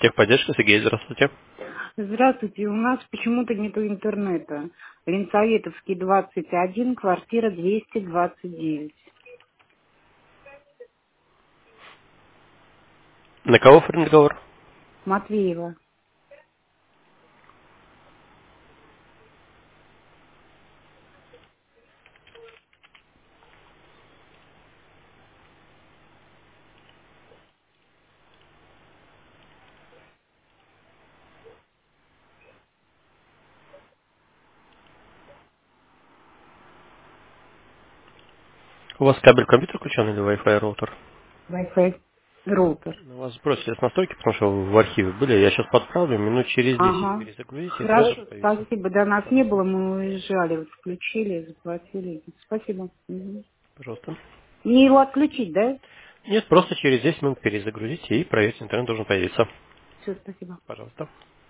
Техподдержка, Сергей, здравствуйте. Здравствуйте, у нас почему-то нету интернета. Ленсоветовский 21, квартира 229. На кого оформлен договор? Матвеева. У вас кабель компьютер включен или Wi-Fi роутер? Wi-Fi роутер. У вас сбросили с настройки, потому что в архиве были. Я сейчас подправлю, минут через 10 Ага. перезагрузите, и сразу Хорошо, появится. спасибо. До нас не Пожалуйста. было, мы уезжали, вот включили, заплатили. Спасибо. Мгм. Пожалуйста. Мне его отключить, да? Нет, просто через 10 минут перезагрузите и проверьте, интернет должен появиться. Все, спасибо. Пожалуйста.